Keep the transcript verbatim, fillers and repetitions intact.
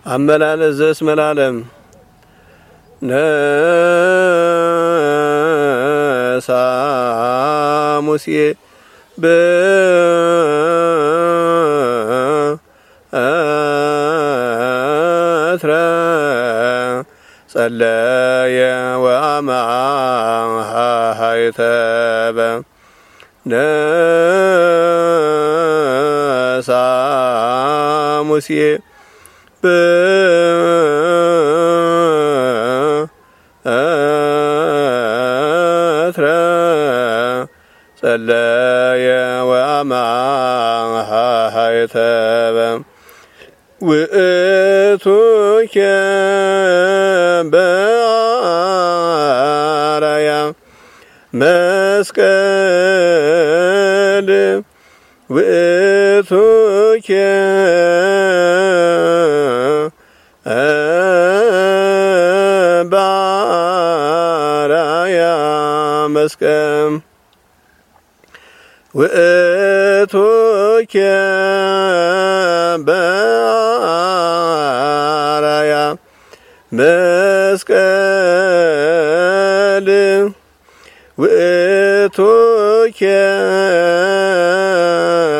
አመላለስ ዘእስመላለም ነሳ ሙሴ በትረ ጸለየ ወአማሃይተበ ነሳ ሙሴ በትረ ጸለየ ወአማሃይተበ ውእቱኬ በአርአያ መስቀል ውእቱኬ በአርአያ መስቀል ውእቱኬ በአርአያ መስቀል ውእቱኬ